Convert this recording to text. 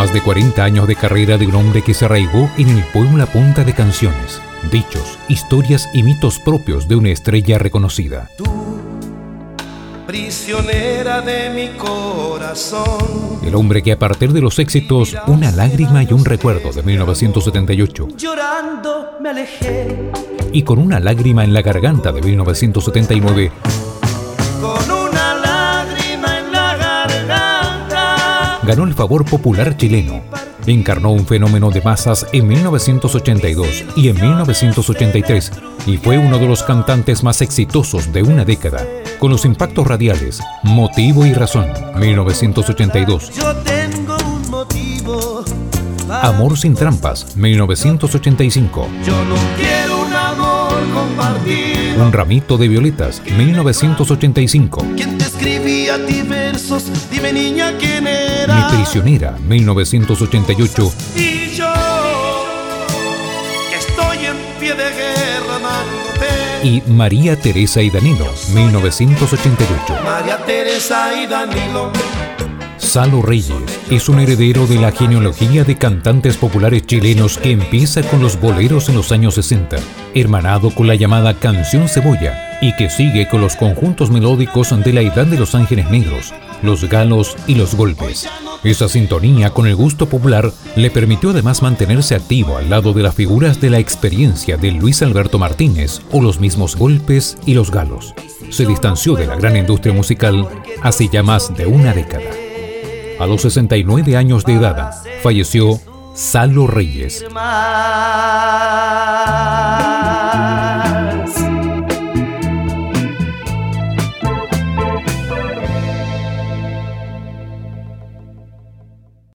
Más de 40 años de carrera de un hombre que se arraigó en el pueblo a punta de canciones, dichos, historias y mitos propios de una estrella reconocida. Tú, prisionera de mi corazón. El hombre que a partir de los éxitos Una lágrima y un recuerdo de 1978, Llorando me alejé. y Con una lágrima en la garganta de 1979, Con una lágrima en la garganta. ganó el favor popular chileno. Encarnó un fenómeno de masas en 1982 y en 1983 y fue uno de los cantantes más exitosos de una década, con los impactos radiales Motivo y Razón, 1982, Yo tengo un motivo. Amor sin trampas, 1985, Yo no quiero un amor compartido. Un ramito de violetas, 1985, ¿Quién te escribía a ti versos? Dime, niña, ¿quién Mi era? prisionera, 1988, Y yo, que estoy en pie de guerra amándote. y María Teresa y Danilo, 1988. María Teresa y Danilo. Salo Reyes es un heredero de la genealogía de cantantes populares chilenos que empieza con los boleros en los años 60, hermanado con la llamada Canción Cebolla, y que sigue con los conjuntos melódicos de la Edad de los Ángeles Negros, los Galos y los Golpes. Esa sintonía con el gusto popular le permitió además mantenerse activo al lado de las figuras de la experiencia de Luis Alberto Martínez o los mismos Golpes y los Galos. Se distanció de la gran industria musical hace ya más de una década. A los 69 años de edad, falleció Salo Reyes.